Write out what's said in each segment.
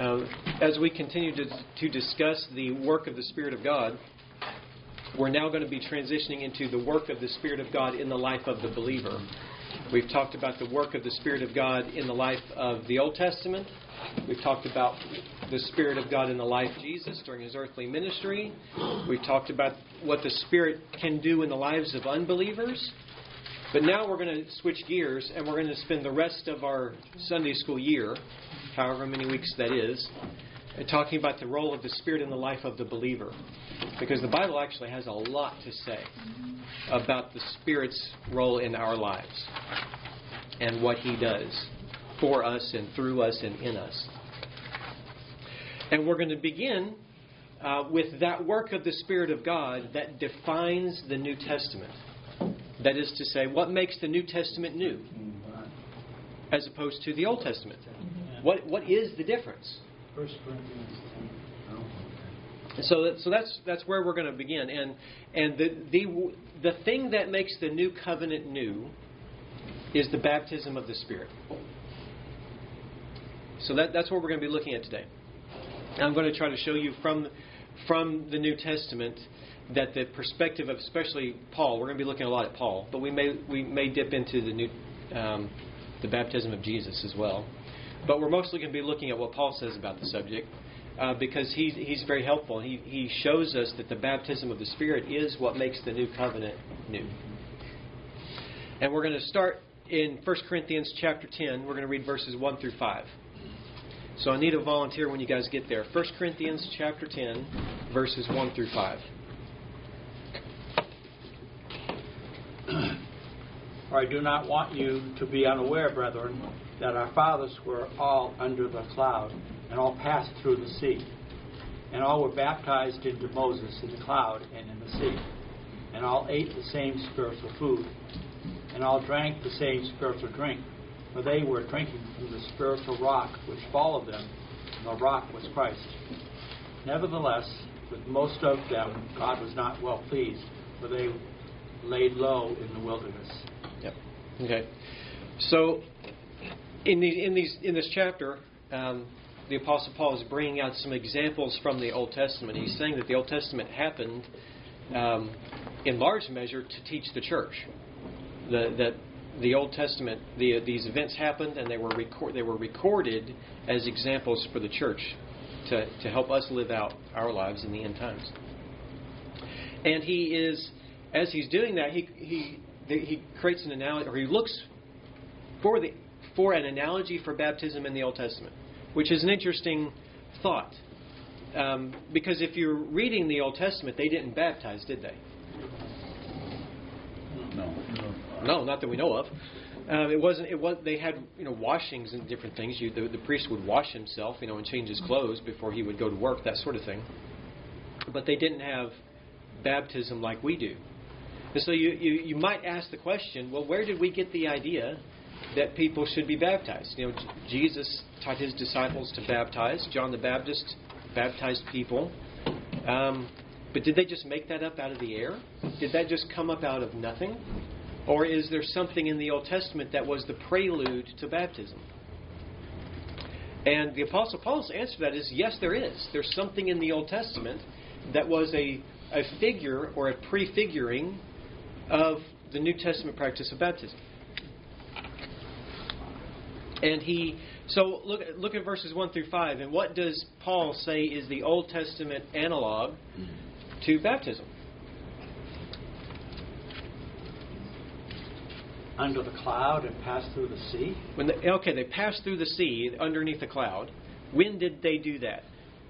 As we continue to discuss the work of the Spirit of God, we're now going to be transitioning into the work of the Spirit of God in the life of the believer. We've talked about the work of the Spirit of God in the life of the Old Testament. We've talked about the Spirit of God in the life of Jesus during His earthly ministry. We've talked about what the Spirit can do in the lives of unbelievers. But now we're going to switch gears and we're going to spend the rest of our Sunday school year, however many weeks that is, talking about the role of the Spirit in the life of the believer. Because the Bible actually has a lot to say about the Spirit's role in our lives and what He does for us and through us and in us. And we're going to begin with that work of the Spirit of God that defines the New Testament. That is to say, what makes the New Testament new as opposed to the Old Testament? What is the difference? 1 Corinthians 10. So that's where we're going to begin. And the thing that makes the new covenant new is the baptism of the Spirit. So that's what we're going to be looking at today. I'm going to try to show you from the New Testament that the perspective of especially Paul, we're going to be looking a lot at Paul, but we may dip into the baptism of Jesus as well. But we're mostly going to be looking at what Paul says about the subject because he's very helpful. He shows us that the baptism of the Spirit is what makes the new covenant new. And we're going to start in 1 Corinthians chapter 10. We're going to read verses 1 through 5. So I need a volunteer when you guys get there. 1 Corinthians chapter 10, verses 1 through 5. For I do not want you to be unaware, brethren, that our fathers were all under the cloud, and all passed through the sea. And all were baptized into Moses in the cloud and in the sea. And all ate the same spiritual food. And all drank the same spiritual drink. For they were drinking from the spiritual rock which followed them, and the rock was Christ. Nevertheless, with most of them God was not well pleased, for they laid low in the wilderness. Yep. Okay. So, in this chapter, the Apostle Paul is bringing out some examples from the Old Testament. He's saying that the Old Testament happened in large measure to teach the church. That the Old Testament, these events happened, and they were recorded as examples for the church to help us live out our lives in the end times. And he is, as he's doing that, he creates an analogy, or he looks for an analogy for baptism in the Old Testament, which is an interesting thought. Because if you're reading the Old Testament, they didn't baptize, did they? No, not that we know of. They had washings and different things. The priest would wash himself, and change his clothes before he would go to work, that sort of thing. But they didn't have baptism like we do. And so you might ask the question, well, where did we get the idea that people should be baptized? Jesus taught His disciples to baptize. John the Baptist baptized people. But did they just make that up out of the air? Did that just come up out of nothing? Or is there something in the Old Testament that was the prelude to baptism? And the Apostle Paul's answer to that is, yes, there is. There's something in the Old Testament that was a figure or a prefiguring of the New Testament practice of baptism. And so look at verses 1 through 5. And what does Paul say is the Old Testament analog to baptism? Under the cloud and passed through the sea? They passed through the sea underneath the cloud. When did they do that?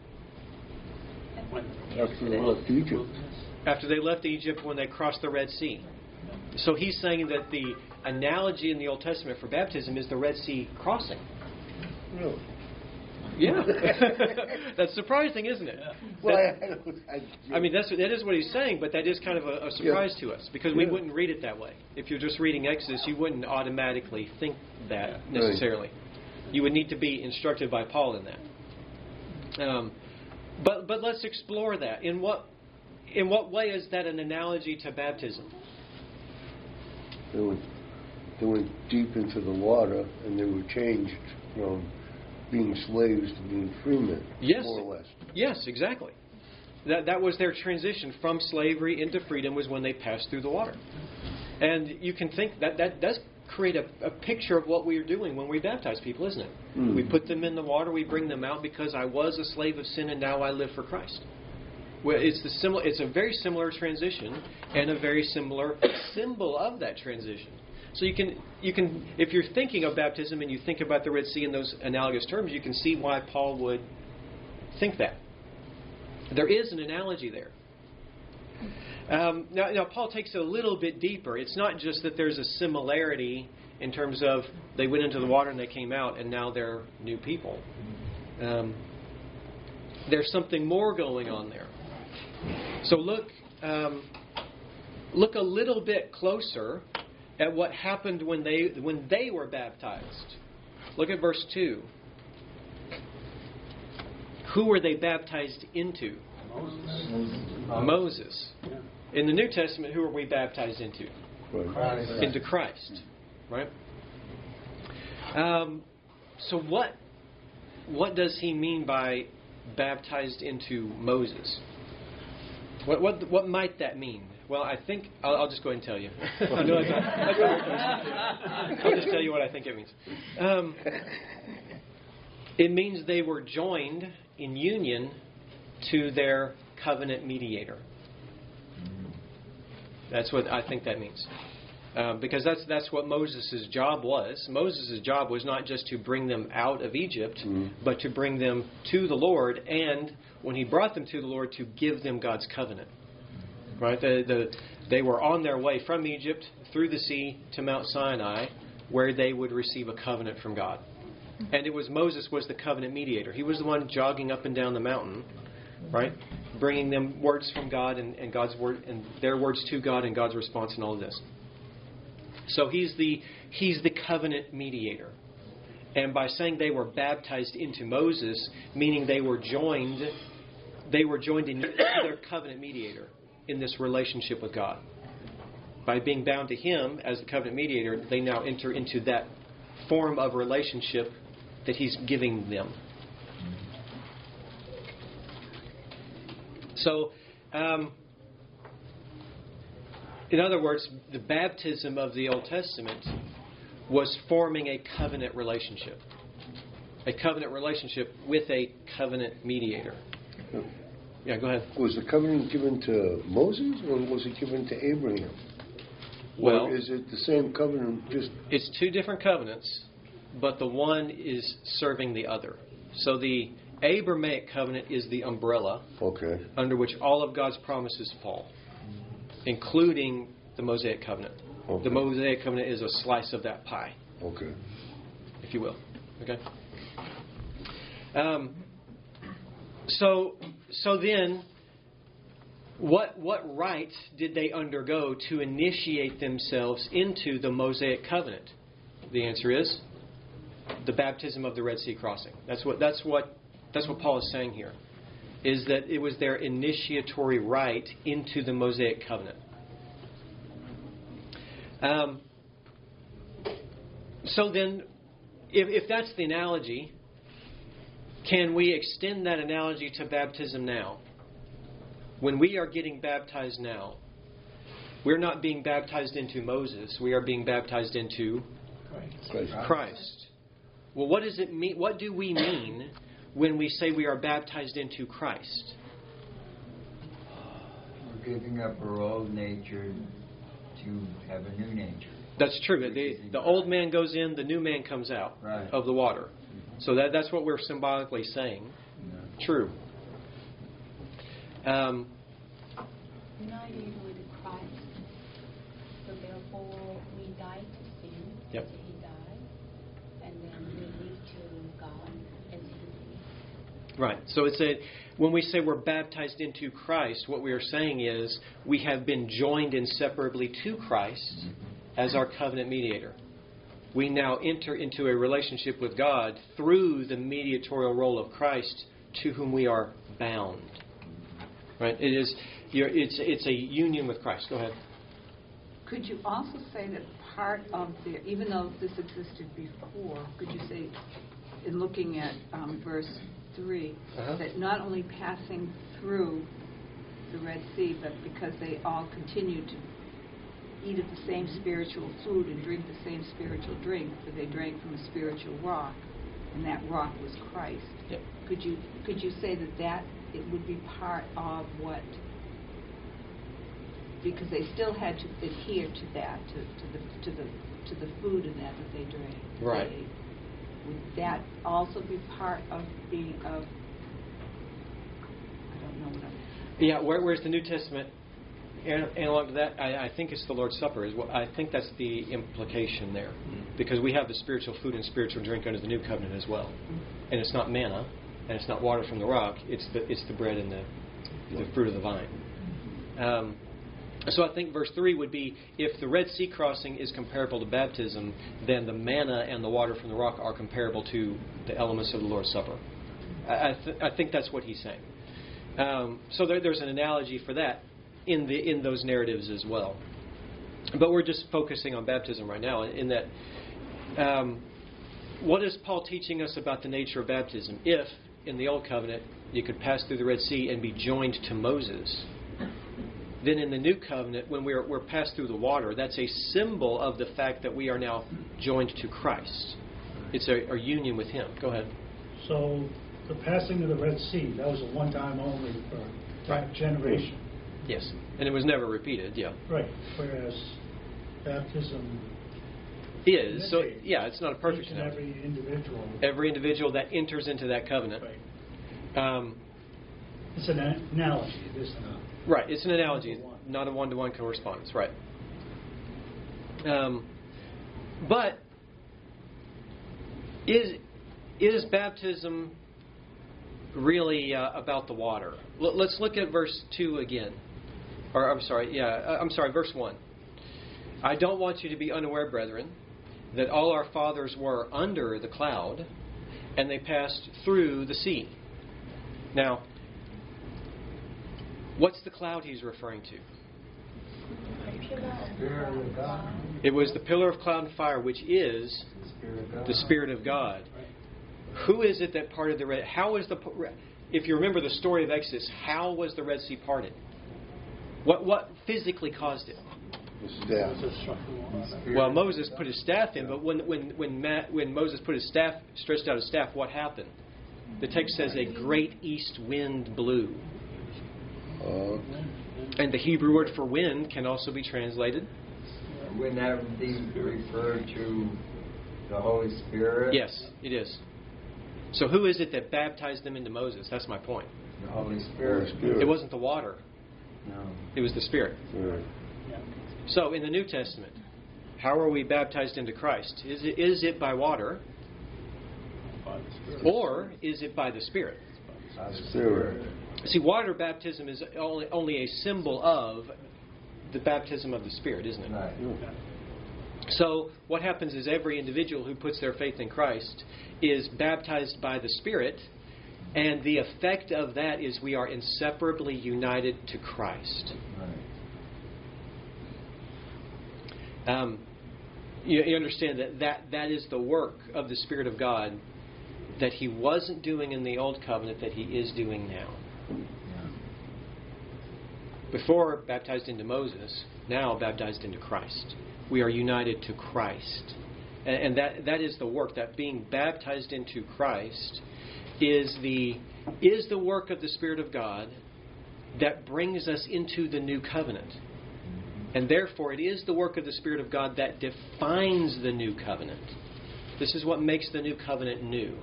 After they left Egypt. After they left Egypt, when they crossed the Red Sea. So he's saying that the analogy in the Old Testament for baptism is the Red Sea crossing. Really? Yeah. That's surprising, isn't it? Well, that is what he's saying, but that is kind of a surprise to us, because we wouldn't read it that way. If you're just reading Exodus, you wouldn't automatically think that necessarily. Right. You would need to be instructed by Paul in that. But let's explore that. In what way is that an analogy to baptism? They went deep into the water, and they were changed from being slaves to being freemen, Yes. more or less. Yes, exactly. That was their transition from slavery into freedom, was when they passed through the water. And you can think that does create a picture of what we are doing when we baptize people, isn't it? Mm. We put them in the water, we bring them out because I was a slave of sin and now I live for Christ. Well, it's a very similar transition and a very similar symbol of that transition. So you can if you're thinking of baptism and you think about the Red Sea in those analogous terms, you can see why Paul would think that. There is an analogy there. Now, Paul takes it a little bit deeper. It's not just that there's a similarity in terms of they went into the water and they came out and now they're new people. There's something more going on there. So look a little bit closer at what happened when they were baptized. Look at verse 2. Who were they baptized into? Moses. In the New Testament, who are we baptized into? Christ. Into Christ. Right? So what does he mean by baptized into Moses? What might that mean? Well, I think I'll just go ahead and tell you. I'll just tell you what I think it means. It means they were joined in union to their covenant mediator. That's what I think that means. Because that's what Moses' job was. Moses' job was not just to bring them out of Egypt, but to bring them to the Lord, and when he brought them to the Lord, to give them God's covenant. Right? They were on their way from Egypt through the sea to Mount Sinai, where they would receive a covenant from God. And it was Moses was the covenant mediator. He was the one jogging up and down the mountain, right, bringing them words from God and God's word and their words to God and God's response and all of this. So he's the covenant mediator. And by saying they were baptized into Moses, meaning they were joined in their covenant mediator in this relationship with God. By being bound to him as the covenant mediator, they now enter into that form of relationship that he's giving them. So, in other words, the baptism of the Old Testament was forming a covenant relationship. A covenant relationship with a covenant mediator. Yeah, go ahead. Was the covenant given to Moses, or was it given to Abraham? Well, or is it the same covenant? It's two different covenants, but the one is serving the other. So the Abrahamic covenant is the umbrella under which all of God's promises fall, including the Mosaic covenant. Okay. The Mosaic covenant is a slice of that pie, if you will. Okay. So then, what rite did they undergo to initiate themselves into the Mosaic covenant? The answer is the baptism of the Red Sea crossing. That's what Paul is saying here, is that it was their initiatory rite into the Mosaic covenant. So then, if that's the analogy, can we extend that analogy to baptism now? When we are getting baptized now, we're not being baptized into Moses. We are being baptized into Christ. Well, what does it mean? What do we mean when we say we are baptized into Christ? We're giving up our old nature to have a new nature. That's true. The old man goes in, the new man comes out of the water. So that's what we're symbolically saying. Yeah. True. United with Christ, so therefore we die to sin as he died, and then we live to God as he lived. Right. So when we say we're baptized into Christ, what we are saying is we have been joined inseparably to Christ as our covenant mediator. We now enter into a relationship with God through the mediatorial role of Christ, to whom we are bound. Right? It's a union with Christ. Go ahead. Could you also say that part of even though this existed before, could you say in looking at verse 3, that not only passing through the Red Sea, but because they all continued to eat of the same spiritual food and drink the same spiritual drink, for they drank from a spiritual rock, and that rock was Christ. Yep. Could you say that it would be part of what? Because they still had to adhere to that, to the food and that they drank. Right. Would that also be part of being of? I don't know what I'm. Yeah. Where's the New Testament analog to that? I think it's the Lord's Supper. I think that's the implication there, because we have the spiritual food and spiritual drink under the New Covenant as well, and it's not manna, and it's not water from the rock. It's the bread and the fruit of the vine. So I think verse 3 would be, if the Red Sea crossing is comparable to baptism, then the manna and the water from the rock are comparable to the elements of the Lord's Supper. I think that's what he's saying. So there's an analogy for that in those narratives as well. But we're just focusing on baptism right now, in that what is Paul teaching us about the nature of baptism? If, in the Old Covenant, you could pass through the Red Sea and be joined to Moses, then in the New Covenant, when we're passed through the water, that's a symbol of the fact that we are now joined to Christ. It's a union with Him. Go ahead. So the passing of the Red Sea, that was a one-time only for that generation. Yes, and it was never repeated, yeah. Right, whereas baptism is, so yeah, it's not a perfect each and every individual. Every individual that enters into that covenant. Right. It's an analogy, it is not. Right, it's an analogy, not a one-to-one correspondence, right. But is baptism really about the water? Let's look at verse 2 again. Verse 1. I don't want you to be unaware, brethren, that all our fathers were under the cloud, and they passed through the sea. Now, what's the cloud he's referring to? It was the pillar of cloud and fire, which is the Spirit of God. Who is it that parted the Red? If you remember the story of Exodus, how was the Red Sea parted? What physically caused it? Well, Moses put his staff in, but when Moses put his staff, stretched out his staff, what happened? The text says a great east wind blew. And the Hebrew word for wind can also be translated. Wouldn't that be referred to the Holy Spirit? Yes, it is. So who is it that baptized them into Moses? That's my point. The Holy Spirit. It wasn't the water. No. It was the Spirit. Right. So in the New Testament, how are we baptized into Christ? Is it by water? Or is it by the Spirit? By the Spirit. See, water baptism is only a symbol of the baptism of the Spirit, isn't it? Right. So what happens is every individual who puts their faith in Christ is baptized by the Spirit, and the effect of that is we are inseparably united to Christ. Right. You understand that is the work of the Spirit of God that He wasn't doing in the Old Covenant that He is doing now. Before baptized into Moses, now baptized into Christ. We are united to Christ. And that is the work, that being baptized into Christ is the work of the Spirit of God that brings us into the new covenant. And therefore, it is the work of the Spirit of God that defines the new covenant. This is what makes the new covenant new.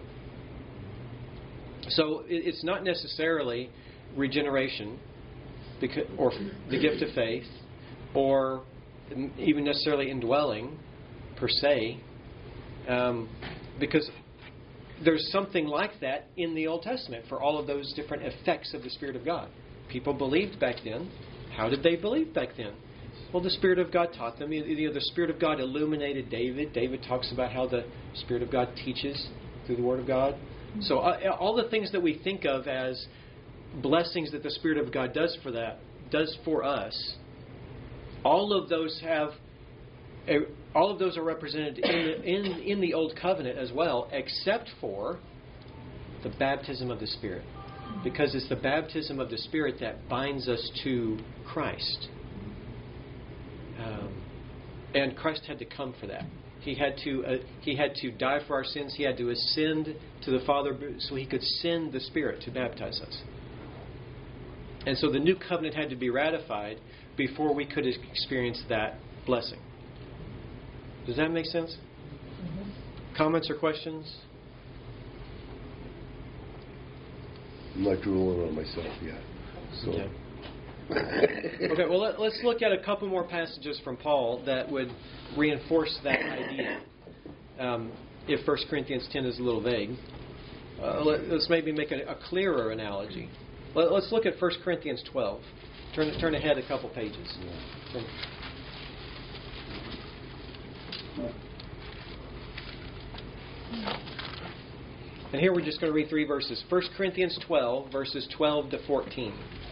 So it's not necessarily regeneration, or the gift of faith, or even necessarily indwelling per se, because there's something like that in the Old Testament for all of those different effects of the Spirit of God. People believed back then. How did they believe back then? Well, the Spirit of God taught them. The Spirit of God illuminated David. David talks about how the Spirit of God teaches through the Word of God. So all the things that we think of as blessings that the Spirit of God does for us, all of those All of those are represented in the Old Covenant as well, except for the baptism of the Spirit. Because it's the baptism of the Spirit that binds us to Christ. And Christ had to come for that. He had to die for our sins. He had to ascend to the Father so He could send the Spirit to baptize us. And so the new covenant had to be ratified before we could experience that blessing. Does that make sense? Mm-hmm. Comments or questions? I'm not drooling on myself yet. So. Okay. Okay, well, let's look at a couple more passages from Paul that would reinforce that idea. If 1 Corinthians 10 is a little vague, let's maybe make a clearer analogy. Let's look at 1 Corinthians 12. Turn ahead a couple pages. And here we're just going to read 3 verses. 1 Corinthians 12, verses 12 to 14.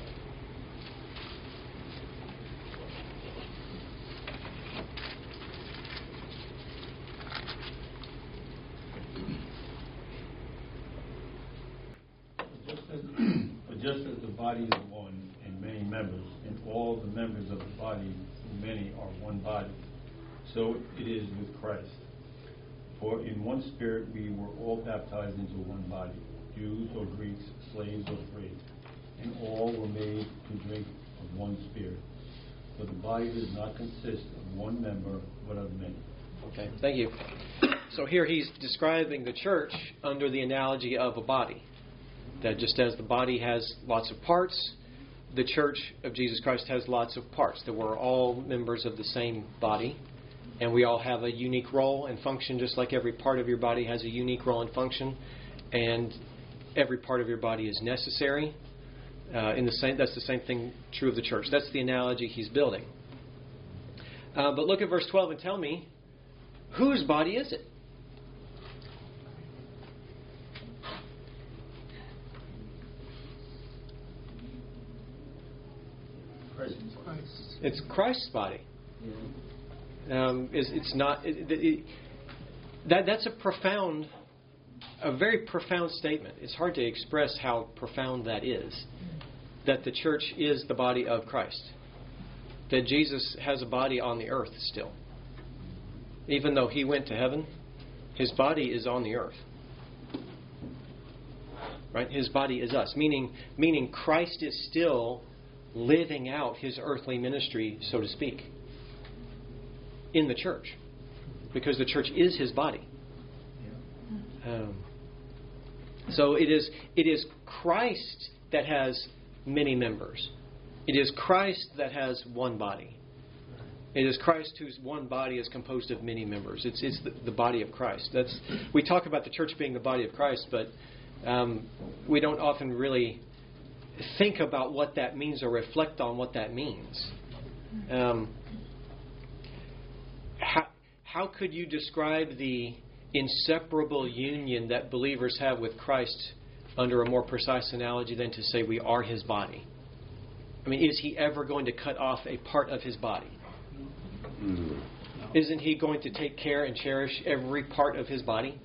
Just as the body is one and many members, and all the members of the body, many, are one body, so it is with Christ. For in one Spirit we were all baptized into one body, Jews or Greeks, slaves or free, and all were made to drink of one Spirit. For the body does not consist of one member, but of many. Okay, thank you. So here he's describing the church under the analogy of a body. That just as the body has lots of parts, the church of Jesus Christ has lots of parts. That we're all members of the same body, and we all have a unique role and function, just like every part of your body has a unique role and function, and every part of your body is necessary. That's the same thing true of the church. That's the analogy he's building. But look at verse 12 and tell me, whose body is it? It's Christ's body. It's not. That's a very profound statement. It's hard to express how profound that is. That the church is the body of Christ. That Jesus has a body on the earth still. Even though He went to heaven, His body is on the earth. Right? His body is us. Meaning Christ is still living out His earthly ministry, so to speak, in the church, because the church is His body. So it is Christ that has many members. It is Christ that has one body. It is Christ whose one body is composed of many members. It's the body of Christ. We talk about the church being the body of Christ, but we don't often really think about what that means or reflect on what that means. How could you describe the inseparable union that believers have with Christ under a more precise analogy than to say we are His body? I mean, is He ever going to cut off a part of His body? Mm-hmm. Isn't He going to take care and cherish every part of His body?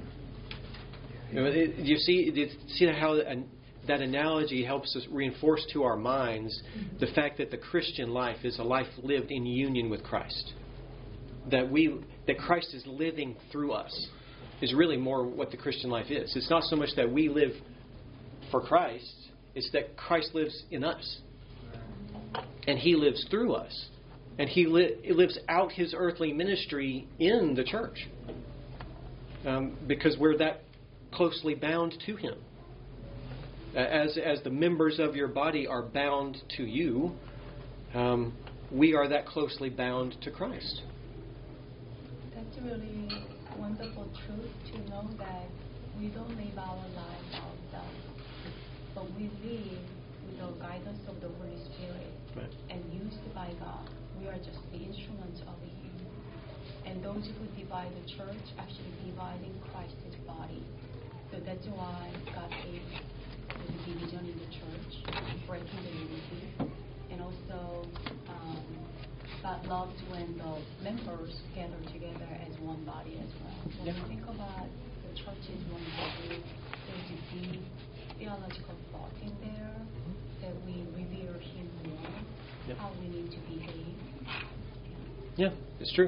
You see how that analogy helps us reinforce to our minds the fact that the Christian life is a life lived in union with Christ. That Christ is living through us is really more what the Christian life is. It's not so much that we live for Christ, it's that Christ lives in us. And He lives through us. And He lives out His earthly ministry in the church. Because we're that closely bound to Him. As the members of your body are bound to you, we are that closely bound to Christ. That's really wonderful truth to know that we don't live our life ourselves, but we live with the guidance of the Holy Spirit, right, and used by God. We are just the instruments of Him. And those who divide the church actually dividing Christ's body. So that's why God gave the division in the church, breaking the unity, and also God loves when the members gather together as one body as well. When we think about the church is one body, there's a deep theological thought in there that we revere Him more, how we need to behave. Yeah, it's true.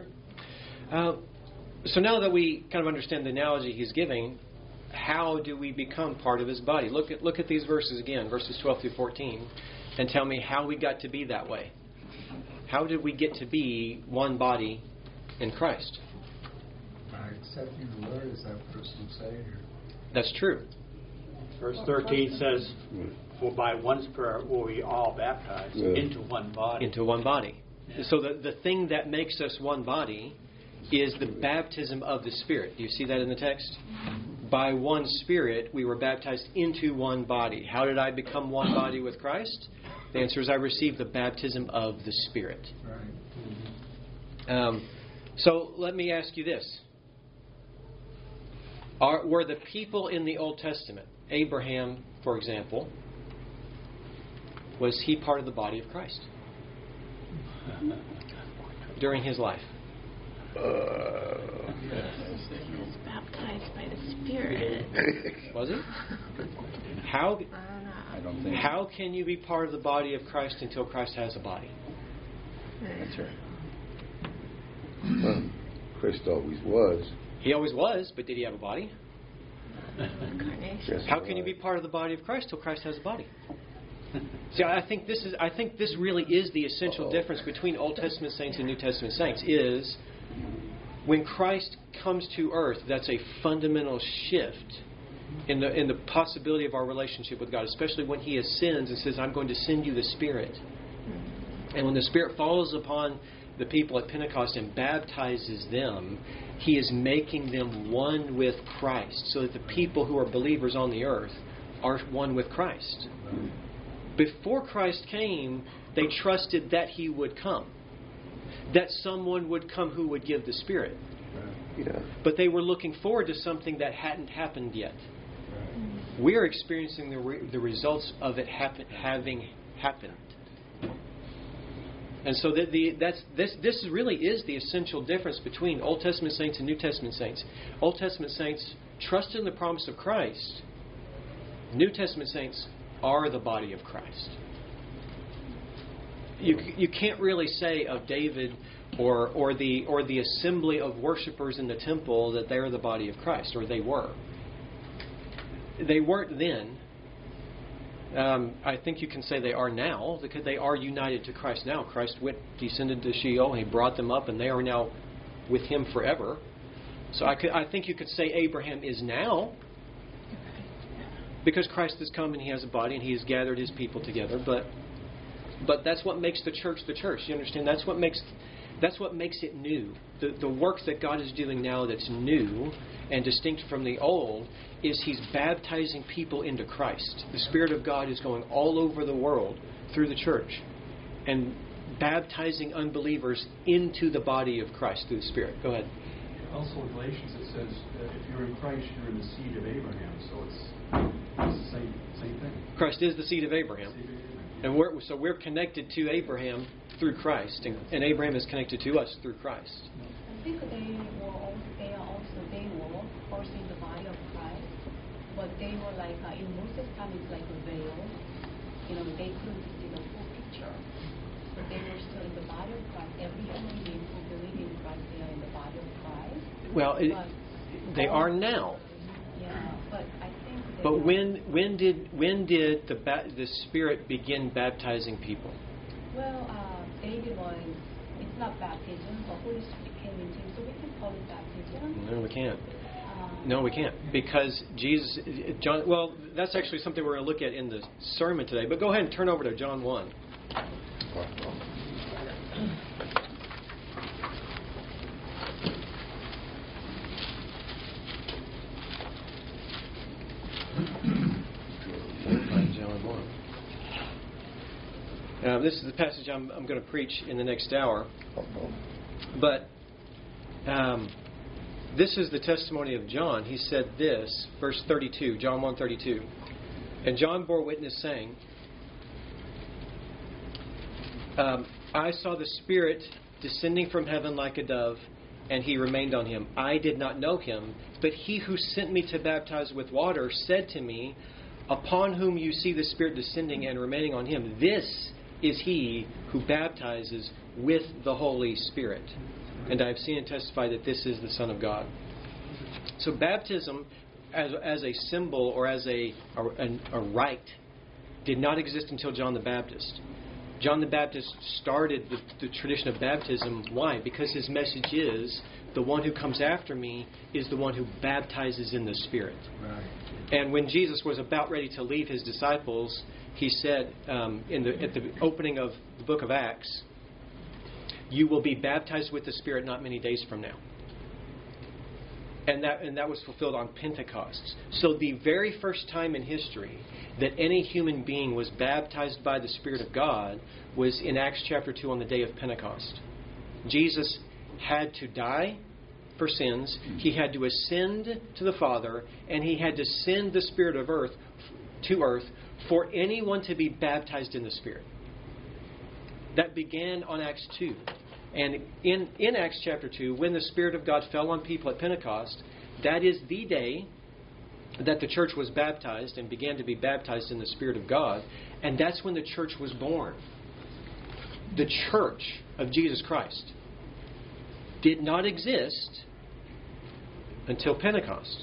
So now that we kind of understand the analogy he's giving, how do we become part of His body? Look at these verses again, verses 12 through 14, and tell me how we got to be that way. How did we get to be one body in Christ? By accepting the Lord as our personal Savior. That's true. Verse 13 says, "For by one Spirit were we all baptized into one body." Into one body. So the thing that makes us one body is the baptism of the Spirit. Do you see that in the text? By one Spirit we were baptized into one body. How did I become one body with Christ? The answer is I received the baptism of the Spirit. Right. So let me ask you this. Were the people in the Old Testament, Abraham, for example, was he part of the body of Christ during his life? He was baptized by the Spirit. Was he? How I don't think. How can you be part of the body of Christ until Christ has a body? That's right. Well, Christ always was. He always was, but did he have a body? Yes, How can you be part of the body of Christ till Christ has a body? See, I think this really is the essential difference between Old Testament saints and New Testament saints. Is when Christ comes to earth, that's a fundamental shift in the possibility of our relationship with God, especially when He ascends and says, "I'm going to send you the Spirit." And when the Spirit falls upon the people at Pentecost and baptizes them, He is making them one with Christ, so that the people who are believers on the earth are one with Christ. Before Christ came, they trusted that He would come, that someone would come who would give the Spirit. Yeah. But they were looking forward to something that hadn't happened yet. We're experiencing the results of it having happened. And so this really is the essential difference between Old Testament saints and New Testament saints. Old Testament saints trust in the promise of Christ. New Testament saints are the body of Christ. You can't really say of David or the assembly of worshipers in the temple that they're the body of Christ, or they were. They weren't then. I think you can say they are now, because they are united to Christ now. Christ descended to Sheol, and He brought them up, and they are now with Him forever. So I think you could say Abraham is now, because Christ has come and He has a body and He has gathered His people together. But that's what makes the church the church. You understand? That's what makes it new. The work that God is doing now that's new and distinct from the old is He's baptizing people into Christ. The Spirit of God is going all over the world through the church and baptizing unbelievers into the body of Christ through the Spirit. Go ahead. Also in Galatians it says that if you're in Christ, you're in the seed of Abraham. So it's the same thing. Christ is the seed of Abraham. And we're connected to Abraham through Christ, and Abraham is connected to us through Christ. I think they were first in the body of Christ, but they were like in Moses' time it's like a veil. They couldn't see the full picture, but they were still in the body of Christ. Every human being who believes in Christ, they are in the body of Christ. Well, they are now. Yeah, but I think. But when did the Spirit begin baptizing people? Well, David was. It's not baptism, but Holy Spirit came into him, so we can call it baptism. No, we can't. No, we can't, because John. Well, that's actually something we're going to look at in the sermon today. But go ahead and turn over to John 1. John 1. This is the passage I'm going to preach in the next hour. But this is the testimony of John. He said this, verse 32, John 1:32. And John bore witness, saying, I saw the Spirit descending from heaven like a dove, and he remained on him. I did not know him, but he who sent me to baptize with water said to me, upon whom you see the Spirit descending and remaining on him, this is he who baptizes with the Holy Spirit. And I have seen and testified that this is the Son of God. So baptism as a symbol or as a rite did not exist until John the Baptist. John the Baptist started the tradition of baptism. Why? Because his message is, the one who comes after me is the one who baptizes in the Spirit. Right. And when Jesus was about ready to leave his disciples, he said at the opening of the book of Acts, you will be baptized with the Spirit not many days from now. And that was fulfilled on Pentecost. So the very first time in history that any human being was baptized by the Spirit of God was in Acts chapter 2 on the day of Pentecost. Jesus had to die for sins. He had to ascend to the Father, and he had to send the Spirit of earth to earth for anyone to be baptized in the Spirit. That began on Acts 2. And in Acts chapter 2, when the Spirit of God fell on people at Pentecost, that is the day that the church was baptized and began to be baptized in the Spirit of God. And that's when the church was born. The church of Jesus Christ did not exist until Pentecost.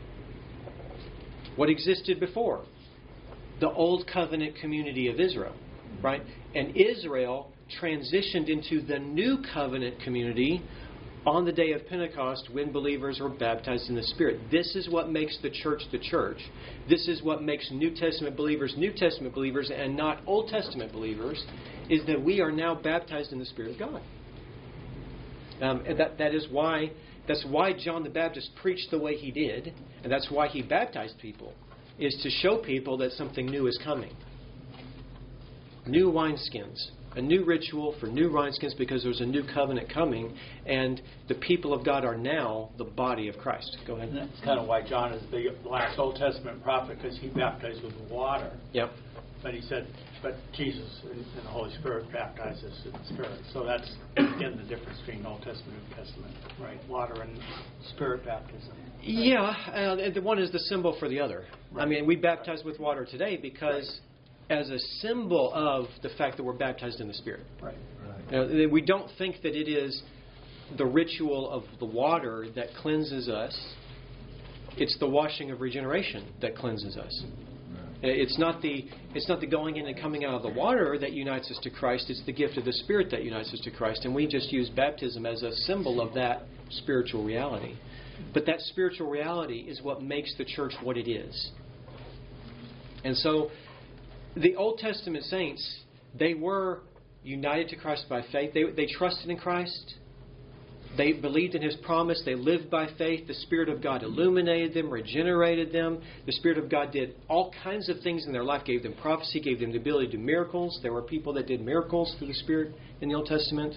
What existed before? The Old Covenant community of Israel, right? And Israel transitioned into the New Covenant community on the day of Pentecost when believers were baptized in the Spirit. This is what makes the church the church. This is what makes New Testament believers and not Old Testament believers, is that we are now baptized in the Spirit of God. And that's why John the Baptist preached the way he did, and that's why he baptized people, is to show people that something new is coming. New wineskins. A new ritual for new wineskins, because there's a new covenant coming, and the people of God are now the body of Christ. Go ahead. And that's kind of why John is the last Old Testament prophet, because he baptized with water. Yep. But he said, but Jesus and the Holy Spirit baptizes in the Spirit. So that's, again, the difference between Old Testament and New Testament, right? Water and Spirit baptism. Yeah, the one is the symbol for the other. Right. I mean, we baptize with water today because as a symbol of the fact that we're baptized in the Spirit. Right. We don't think that it is the ritual of the water that cleanses us. It's the washing of regeneration that cleanses us. Right. It's not the going in and coming out of the water that unites us to Christ. It's the gift of the Spirit that unites us to Christ. And we just use baptism as a symbol of that spiritual reality. But that spiritual reality is what makes the church what it is. And so the Old Testament saints, they were united to Christ by faith. They trusted in Christ. They believed in His promise. They lived by faith. The Spirit of God illuminated them, regenerated them. The Spirit of God did all kinds of things in their life, gave them prophecy, gave them the ability to do miracles. There were people that did miracles through the Spirit in the Old Testament.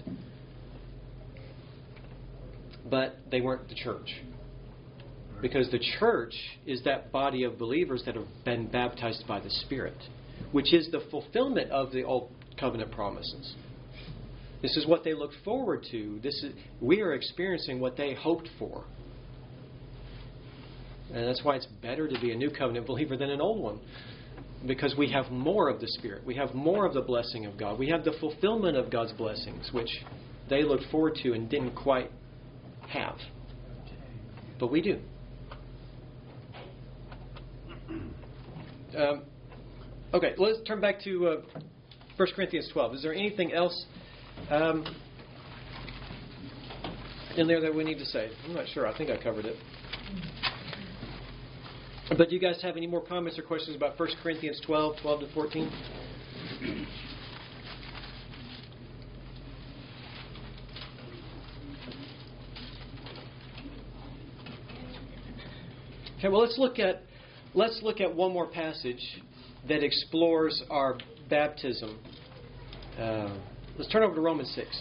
But they weren't the church. Because the church is that body of believers that have been baptized by the Spirit, which is the fulfillment of the Old Covenant promises. This is what they looked forward to. We are experiencing what they hoped for. And that's why it's better to be a New Covenant believer than an old one. Because we have more of the Spirit. We have more of the blessing of God. We have the fulfillment of God's blessings, which they looked forward to and didn't quite have. But we do. Okay, let's turn back to 1 Corinthians 12. Is there anything else in there that we need to say? I'm not sure. I think I covered it. But do you guys have any more comments or questions about 1 Corinthians 12, 12 to 14? Okay, well, let's look at one more passage that explores our baptism. Let's turn over to Romans 6.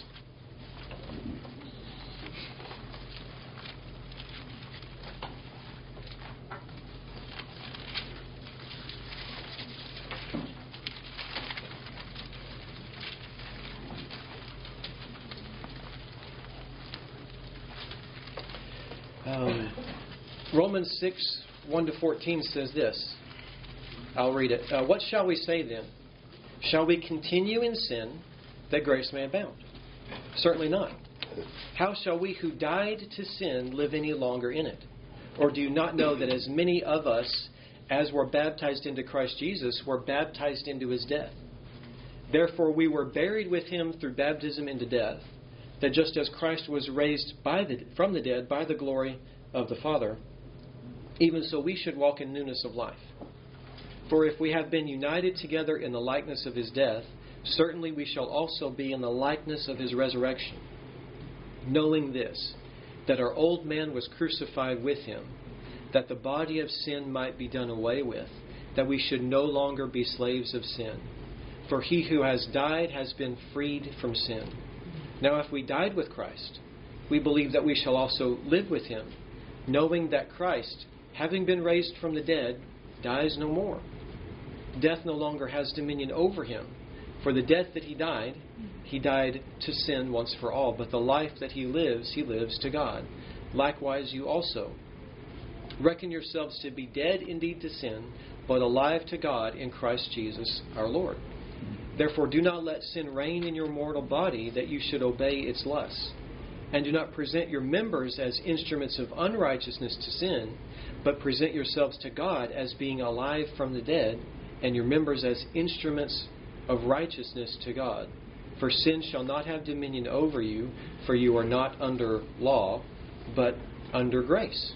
Romans 6, 1-14 says this. I'll read it. What shall we say then? Shall we continue in sin that grace may abound? Certainly not. How shall we who died to sin live any longer in it? Or do you not know that as many of us as were baptized into Christ Jesus were baptized into his death? Therefore we were buried with him through baptism into death, that just as Christ was raised from the dead by the glory of the Father, even so we should walk in newness of life. For if we have been united together in the likeness of his death, certainly we shall also be in the likeness of his resurrection. Knowing this, that our old man was crucified with him, that the body of sin might be done away with, that we should no longer be slaves of sin. For he who has died has been freed from sin. Now if we died with Christ, we believe that we shall also live with him, knowing that Christ, having been raised from the dead, dies no more. Death no longer has dominion over him. For the death that he died to sin once for all. But the life that he lives to God. Likewise you also. Reckon yourselves to be dead indeed to sin, but alive to God in Christ Jesus our Lord. Therefore do not let sin reign in your mortal body, that you should obey its lusts. And do not present your members as instruments of unrighteousness to sin, but present yourselves to God as being alive from the dead, and your members as instruments of righteousness to God. For sin shall not have dominion over you, for you are not under law, but under grace.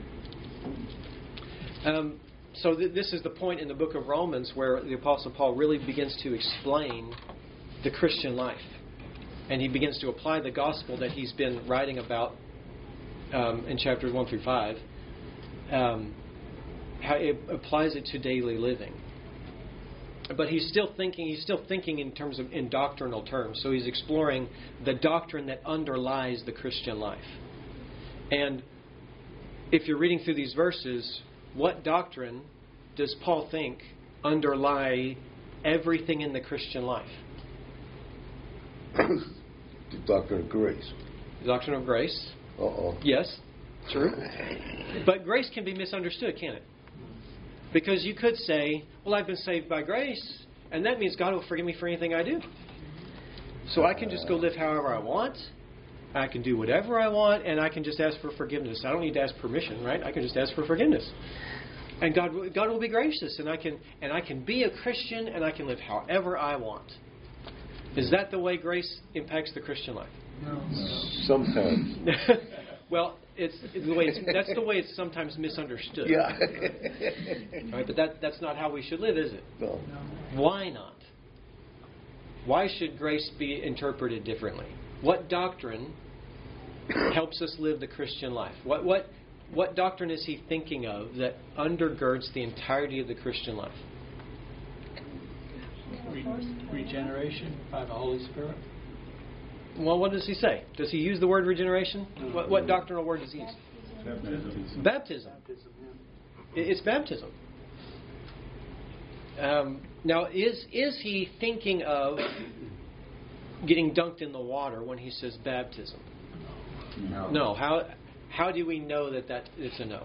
So this is the point in the book of Romans where the Apostle Paul really begins to explain the Christian life. And he begins to apply the gospel that he's been writing about in chapters 1-5. How it applies it to daily living. But he's still thinking in doctrinal terms. So he's exploring the doctrine that underlies the Christian life. And if you're reading through these verses, what doctrine does Paul think underlie everything in the Christian life? The doctrine of grace. The doctrine of grace. Yes, true. But grace can be misunderstood, can't it? Because you could say, well, I've been saved by grace, and that means God will forgive me for anything I do. So I can just go live however I want. I can do whatever I want, and I can just ask for forgiveness. I don't need to ask permission, right? I can just ask for forgiveness. And God will be gracious, and I can be a Christian, and I can live however I want. Is that the way grace impacts the Christian life? No. Sometimes. Well, that's the way it's sometimes misunderstood. Yeah. Right, but that's not how we should live, is it? No. Why not? Why should grace be interpreted differently? What doctrine helps us live the Christian life? What doctrine is he thinking of that undergirds the entirety of the Christian life? Regeneration by the Holy Spirit. Well, what does he say? Does he use the word regeneration? What doctrinal word does he use? Baptism. It's baptism. Now, is he thinking of getting dunked in the water when he says baptism? No. How do we know that it's a no?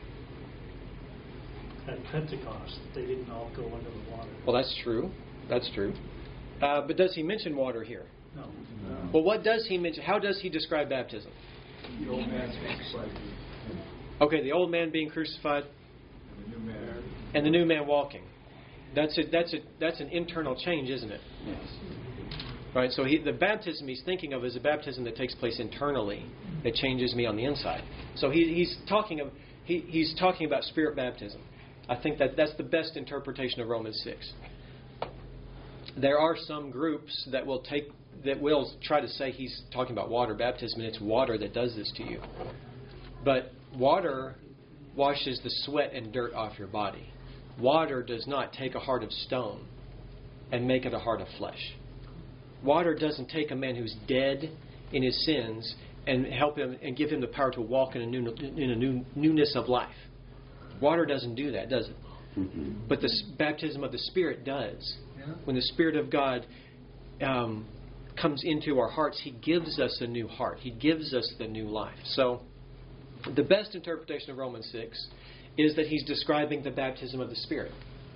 At Pentecost, they didn't all go under the water. Well, that's true. But does he mention water here? No. Well, what does he mention? How does he describe baptism? The old man crucified. Okay, the old man being crucified, and the new man walking. That's an internal change, isn't it? Yes. Right. So the baptism he's thinking of is a baptism that takes place internally, that changes me on the inside. So he's talking about spirit baptism. I think that's the best interpretation of Romans 6. There are some groups that will try to say he's talking about water baptism, and it's water that does this to you. But water washes the sweat and dirt off your body. Water does not take a heart of stone and make it a heart of flesh. Water doesn't take a man who's dead in his sins and help him and give him the power to walk in a newness of life. Water doesn't do that, does it? Mm-hmm. But the baptism of the Spirit does. Yeah. When the Spirit of God comes into our hearts, He gives us a new heart. He gives us the new life. So The best interpretation of Romans 6 is that he's describing the baptism of the Spirit.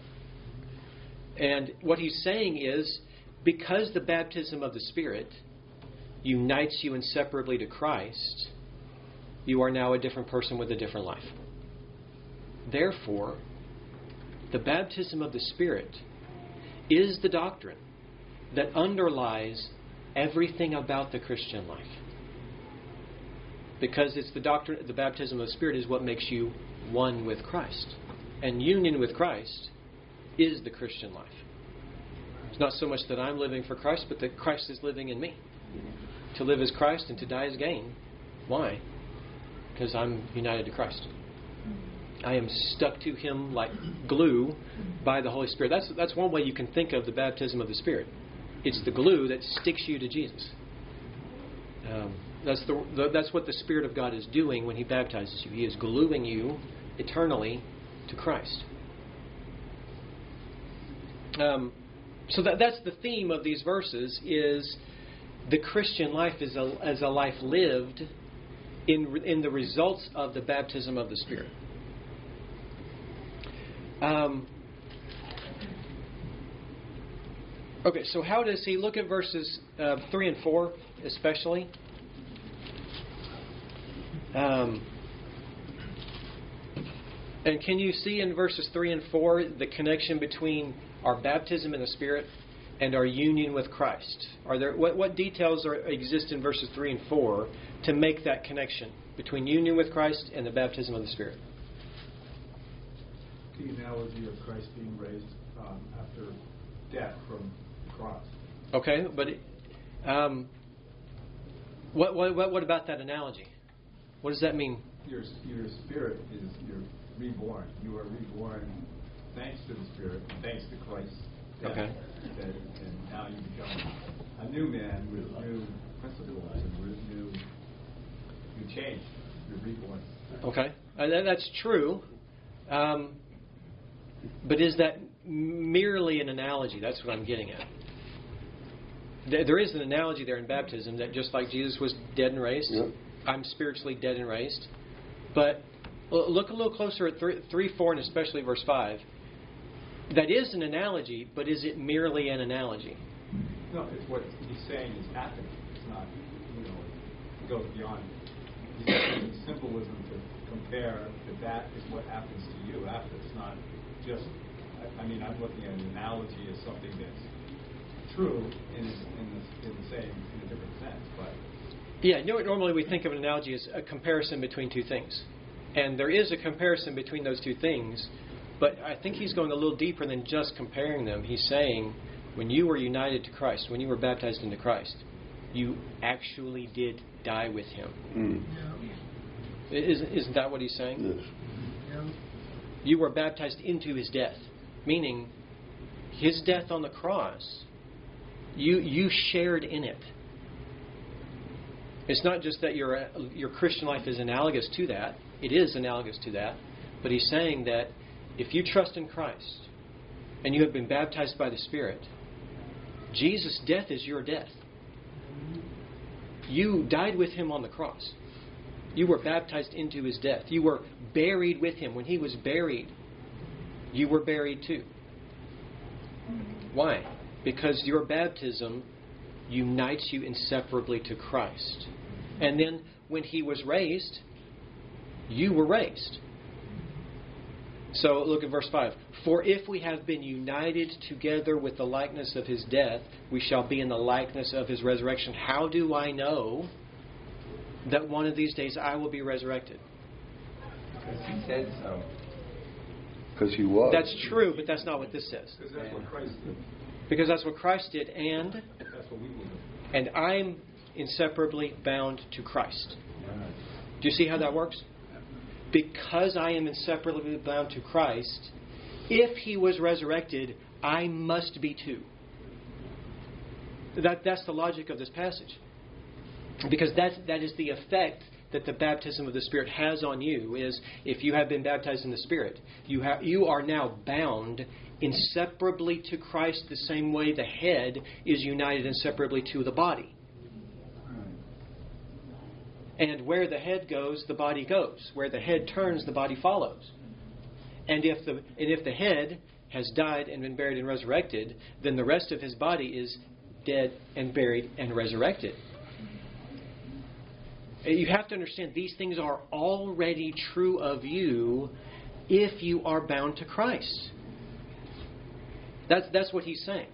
And what he's saying is, because the baptism of the Spirit unites you inseparably to Christ, you are now a different person with a different life. Therefore, the baptism of the Spirit is the doctrine that underlies everything about the Christian life. Because it's the doctrine, the baptism of the Spirit is what makes you one with Christ. And union with Christ is the Christian life. It's not so much that I'm living for Christ, but that Christ is living in me. To live is Christ and to die is gain. Why? Because I'm united to Christ. I am stuck to Him like glue by the Holy Spirit. That's one way you can think of the baptism of the Spirit. It's the glue that sticks you to Jesus. That's what the Spirit of God is doing when He baptizes you. He is gluing you eternally to Christ. So that's the theme of these verses, is the Christian life as a life lived in the results of the baptism of the Spirit. Okay, so how does he look at verses 3 and 4 especially? And can you see in verses 3 and 4 the connection between our baptism in the Spirit and our union with Christ? Are there what details exist in verses 3 and 4 to make that connection between union with Christ and the baptism of the Spirit? The analogy of Christ being raised after death from the cross. Okay, but what about that analogy? What does that mean? Your spirit you're reborn. You are reborn thanks to the Spirit, thanks to Christ's death. Okay. And now you become a new man with new principles and with new change. You're reborn. Okay, that's true. But is that merely an analogy? That's what I'm getting at. There is an analogy there in baptism that just like Jesus was dead and raised, yep. I'm spiritually dead and raised. But look a little closer at 3, 4, and especially verse 5. That is an analogy, but is it merely an analogy? No, it's what he's saying is happening. It's not, it goes beyond. He's using symbolism to compare that is what happens to you after. It's not just, I'm looking at an analogy as something that's true in a different sense, but... Yeah, normally we think of an analogy as a comparison between two things. And there is a comparison between those two things, but I think he's going a little deeper than just comparing them. He's saying, when you were united to Christ, when you were baptized into Christ, you actually did die with Him. Isn't that what he's saying? Yes. You were baptized into His death, meaning His death on the cross, you shared in it. It's not just that your Christian life is analogous to that. It is analogous to that. But he's saying that if you trust in Christ and you have been baptized by the Spirit, Jesus' death is your death. You died with Him on the cross. You were baptized into His death. You were buried with Him. When He was buried, you were buried too. Why? Because your baptism unites you inseparably to Christ. And then when He was raised, you were raised. So look at verse 5. For if we have been united together with the likeness of His death, we shall be in the likeness of His resurrection. How do I know that one of these days I will be resurrected? Because He said so. Because He was. That's true, but that's not what this says. Because that's what Christ did. Because that's what Christ did, and that's what we will do. And I'm inseparably bound to Christ. Do you see how that works? Because I am inseparably bound to Christ, if He was resurrected, I must be too. That's the logic of this passage. Because that is the effect that the baptism of the Spirit has on you, is if you have been baptized in the Spirit, you are now bound inseparably to Christ the same way the head is united inseparably to the body. And where the head goes, the body goes. Where the head turns, the body follows. And if the head has died and been buried and resurrected, then the rest of his body is dead and buried and resurrected. You have to understand these things are already true of you if you are bound to Christ. That's what he's saying.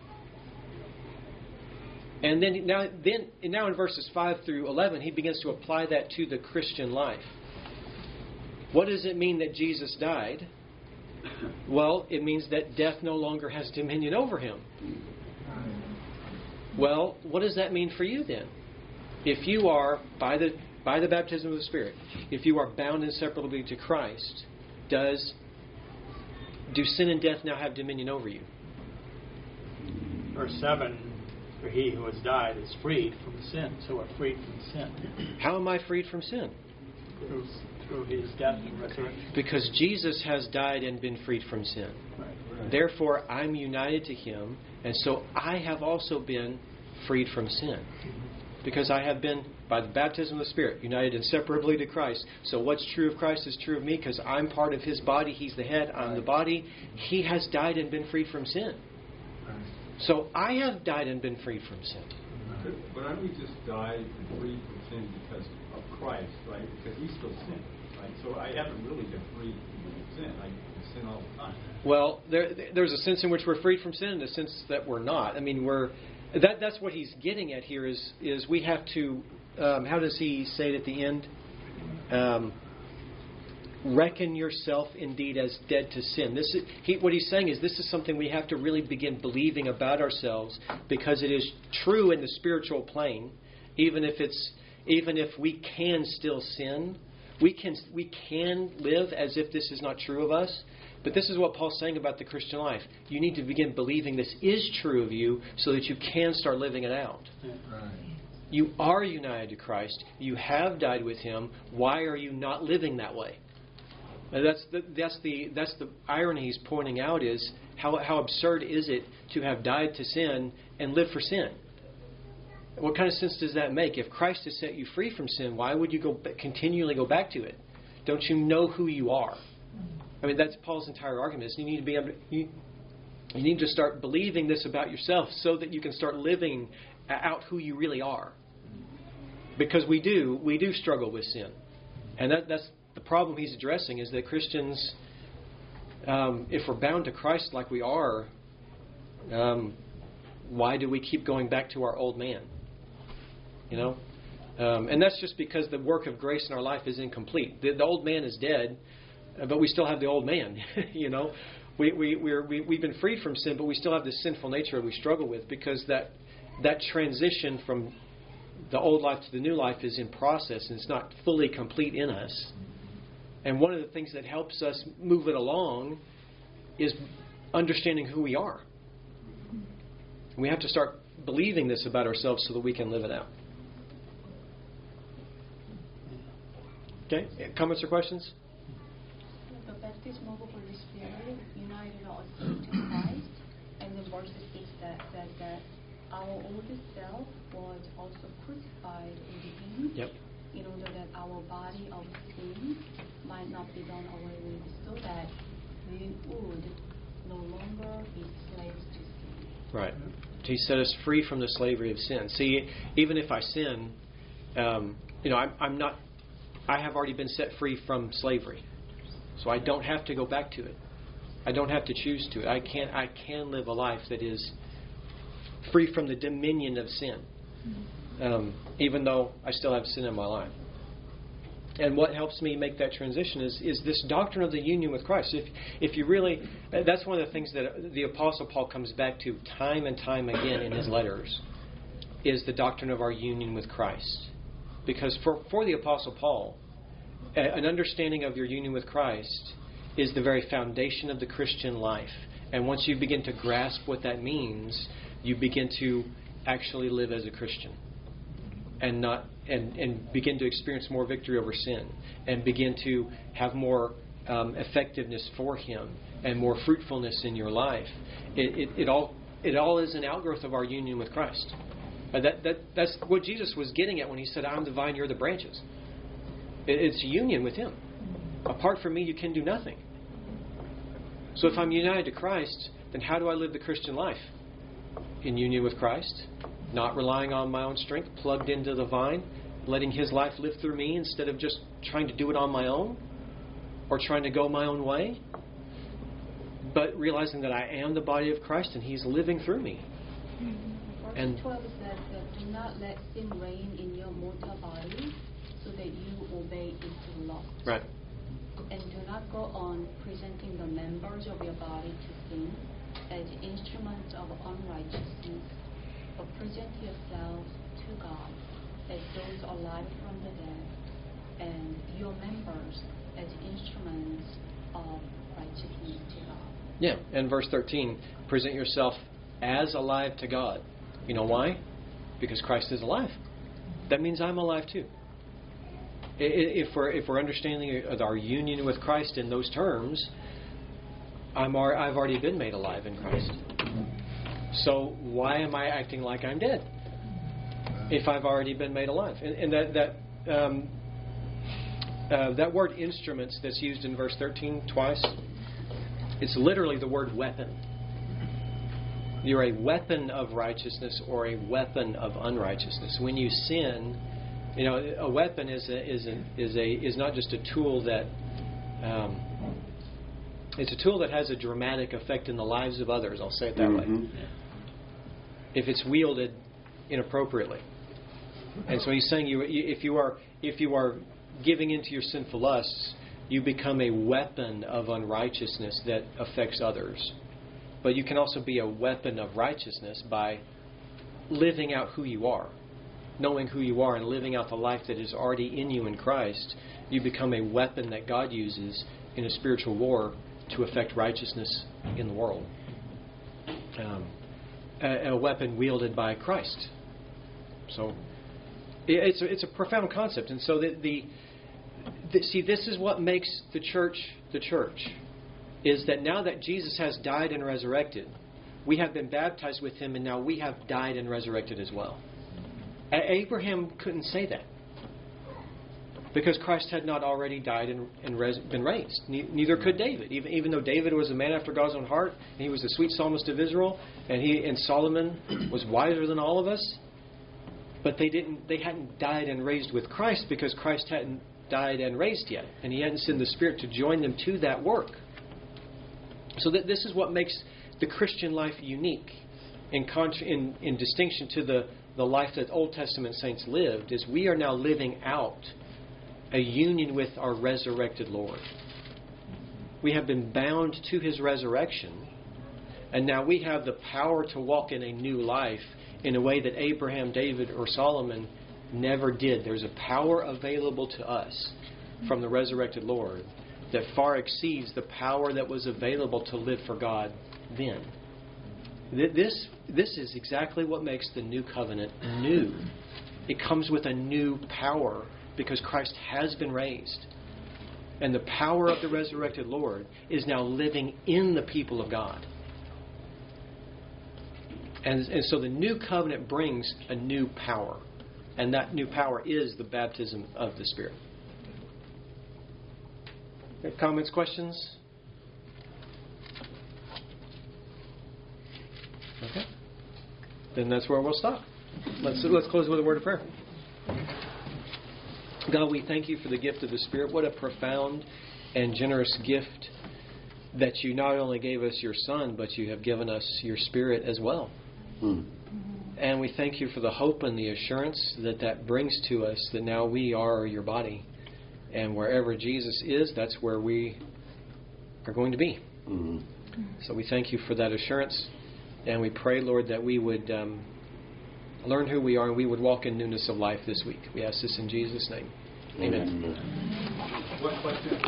And then now in verses 5 through 11, he begins to apply that to the Christian life. What does it mean that Jesus died? Well, it means that death no longer has dominion over him. Well, what does that mean for you then? If you are, by the baptism of the Spirit, if you are bound inseparably to Christ, do sin and death now have dominion over you? Verse 7, for he who has died is freed from sin. So we're freed from sin. How am I freed from sin? Through his death and resurrection. Because Jesus has died and been freed from sin. Right. Therefore, I'm united to him, and so I have also been freed from sin. Because I have been, by the baptism of the Spirit, united inseparably to Christ. So what's true of Christ is true of me because I'm part of his body. He's the head. I'm the body. He has died and been freed from sin. So I have died and been freed from sin. But aren't we just died and freed from sin because of Christ, right? Because we still sin, right? So I haven't really been freed from sin. I sin all the time. Well, there's a sense in which we're freed from sin and a sense that we're not. I mean, that's what he's getting at here is we have to, how does he say it at the end? Reckon yourself indeed as dead to sin. What he's saying is this is something we have to really begin believing about ourselves because it is true in the spiritual plane. Even if we can still sin, we can live as if this is not true of us. But this is what Paul's saying about the Christian life. You need to begin believing this is true of you so that you can start living it out. Right. You are united to Christ. You have died with him. Why are you not living that way? That's the irony he's pointing out is how absurd is it to have died to sin and live for sin? What kind of sense does that make? If Christ has set you free from sin, why would you continually go back to it? Don't you know who you are? I mean, that's Paul's entire argument. Is you need to be able to, you need to start believing this about yourself so that you can start living out who you really are. Because we do struggle with sin, and that's the problem he's addressing. Is that Christians, if we're bound to Christ like we are, why do we keep going back to our old man? You know, and that's just because the work of grace in our life is incomplete. The old man is dead. But we still have the old man, you know. We've been freed from sin, but we still have this sinful nature that we struggle with because that transition from the old life to the new life is in process and it's not fully complete in us. And one of the things that helps us move it along is understanding who we are. We have to start believing this about ourselves so that we can live it out. Okay, comments or questions? Baptism of the Holy Spirit united us to Christ, and the verse 6 that says that our old self was also crucified in him, in order that our body of sin might not be done away with, so that we would no longer be slaves to sin. Right. He set us free from the slavery of sin. See, even if I sin, I'm not. I have already been set free from slavery. So I don't have to go back to it. I don't have to choose to it. I can live a life that is free from the dominion of sin, even though I still have sin in my life. And what helps me make that transition is this doctrine of the union with Christ. If you really, that's one of the things that the Apostle Paul comes back to time and time again in his letters, is the doctrine of our union with Christ. Because for the Apostle Paul, an understanding of your union with Christ is the very foundation of the Christian life. And once you begin to grasp what that means, you begin to actually live as a Christian and begin to experience more victory over sin and begin to have more effectiveness for him and more fruitfulness in your life. It all is an outgrowth of our union with Christ. That's what Jesus was getting at when he said, I'm the vine, you're the branches. It's union with him. Apart from me, you can do nothing. So if I'm united to Christ, then how do I live the Christian life? In union with Christ, not relying on my own strength, plugged into the vine, letting his life live through me instead of just trying to do it on my own or trying to go my own way, but realizing that I am the body of Christ and he's living through me. Verse 12 says that do not let sin reign in your mortal body so that you obey its lust. Right. And do not go on presenting the members of your body to sin as instruments of unrighteousness, but present yourselves to God as those alive from the dead, and your members as instruments of righteousness to God. Yeah, and verse 13, present yourself as alive to God. You know why? Because Christ is alive. That means I'm alive too. If we're understanding our union with Christ in those terms, I've already been made alive in Christ. So why am I acting like I'm dead if I've already been made alive? And that word instruments that's used in verse 13 twice, it's literally the word weapon. You're a weapon of righteousness or a weapon of unrighteousness. When you sin, you know, a weapon is not just a tool that it's a tool that has a dramatic effect in the lives of others. I'll say it that way. If it's wielded inappropriately, and so he's saying if you are giving into your sinful lusts, you become a weapon of unrighteousness that affects others. But you can also be a weapon of righteousness by living out who you are. Knowing who you are and living out the life that is already in you in Christ, you become a weapon that God uses in a spiritual war to affect righteousness in the world. A weapon wielded by Christ. So it's a profound concept. And so see, this is what makes the church, is that now that Jesus has died and resurrected, we have been baptized with him, and now we have died and resurrected as well. Abraham couldn't say that because Christ had not already died and been raised. Neither could David, even though David was a man after God's own heart, and he was the sweet psalmist of Israel, and Solomon was wiser than all of us. But they hadn't died and raised with Christ because Christ hadn't died and raised yet, and he hadn't sent the Spirit to join them to that work. So that this is what makes the Christian life unique in distinction to the life that Old Testament saints lived, is we are now living out a union with our resurrected Lord. We have been bound to his resurrection, and now we have the power to walk in a new life in a way that Abraham, David, or Solomon never did. There's a power available to us from the resurrected Lord that far exceeds the power that was available to live for God then. This is exactly what makes the new covenant new. It comes with a new power because Christ has been raised. And the power of the resurrected Lord is now living in the people of God. And so the new covenant brings a new power. And that new power is the baptism of the Spirit. Comments, questions? Okay. Then that's where we'll stop. Let's close with a word of prayer. God, we thank you for the gift of the Spirit. What a profound and generous gift that you not only gave us your Son, but you have given us your Spirit as well. And we thank you for the hope and the assurance that brings to us that now we are your body. And wherever Jesus is, that's where we are going to be. So we thank you for that assurance. And we pray, Lord, that we would learn who we are and we would walk in newness of life this week. We ask this in Jesus' name. Amen. One question.